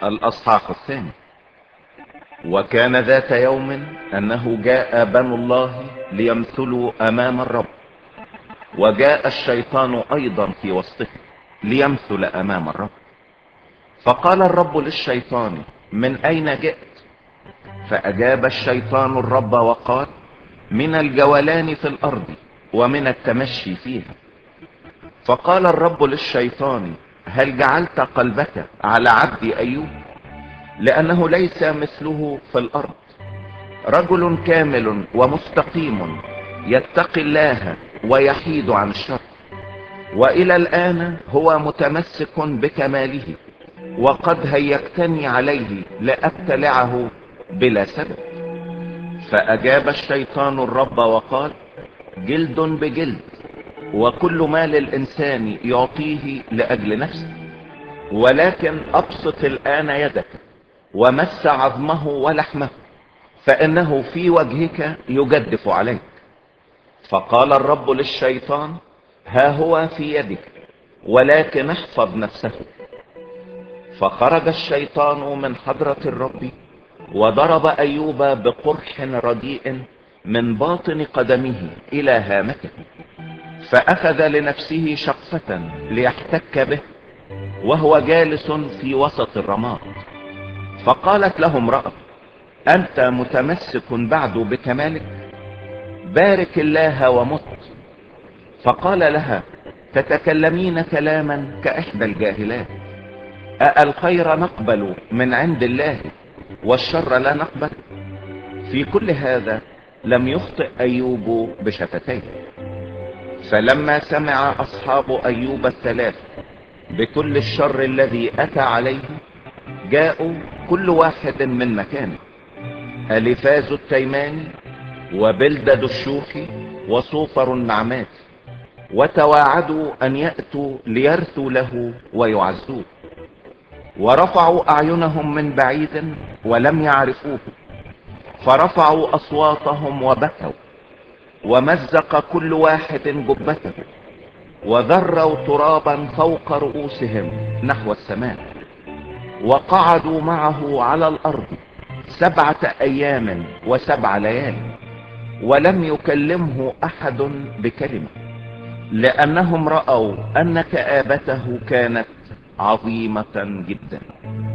الأصحاح الثاني. وكان ذات يوم أنه جاء بنو الله ليمثلوا أمام الرب، وجاء الشيطان أيضا في وسطه ليمثل أمام الرب. فقال الرب للشيطان: من أين جئت؟ فأجاب الشيطان الرب وقال: من الجولان في الأرض ومن التمشي فيها. فقال الرب للشيطان: هل جعلت قلبك على عبدي أيوب؟ لأنه ليس مثله في الأرض، رجل كامل ومستقيم يتقي الله ويحيد عن الشر. وإلى الآن هو متمسك بكماله، وقد هيجتني عليه لأبتلعه بلا سبب. فأجاب الشيطان الرب وقال: جلد بجلد، وكل ما للإنسان يعطيه لأجل نفسه. ولكن أبسط الآن يدك ومس عظمه ولحمه، فإنه في وجهك يجدف عليك. فقال الرب للشيطان: ها هو في يدك، ولكن احفظ نفسه. فخرج الشيطان من حضرة الرب، وضرب أيوب بقرح رديء من باطن قدمه إلى هامته، فأخذ لنفسه شقفة ليحتك به وهو جالس في وسط الرماد. فقالت له امرأة: أنت متمسك بعد بكمالك؟ بارك الله ومت. فقال لها: تتكلمين كلاما كإحدى الجاهلات. الخير نقبل من عند الله والشر لا نقبل؟ في كل هذا لم يخطئ أيوب بشفتيه. فلما سمع أصحاب أيوب الثلاث بكل الشر الذي أتى عليه، جاءوا كل واحد من مكانه، أليفاز التيماني وبلدد الشوحي وصوفر النعماتي، وتواعدوا أن يأتوا ليرثوا له ويعزوه. ورفعوا أعينهم من بعيد ولم يعرفوه، فرفعوا أصواتهم وبكوا، ومزق كل واحد جبته، وذروا ترابا فوق رؤوسهم نحو السماء. وقعدوا معه على الأرض 7 أيام و7 ليال، ولم يكلمه أحد بكلمة، لأنهم رأوا أن كآبته كانت عظيمة جدا.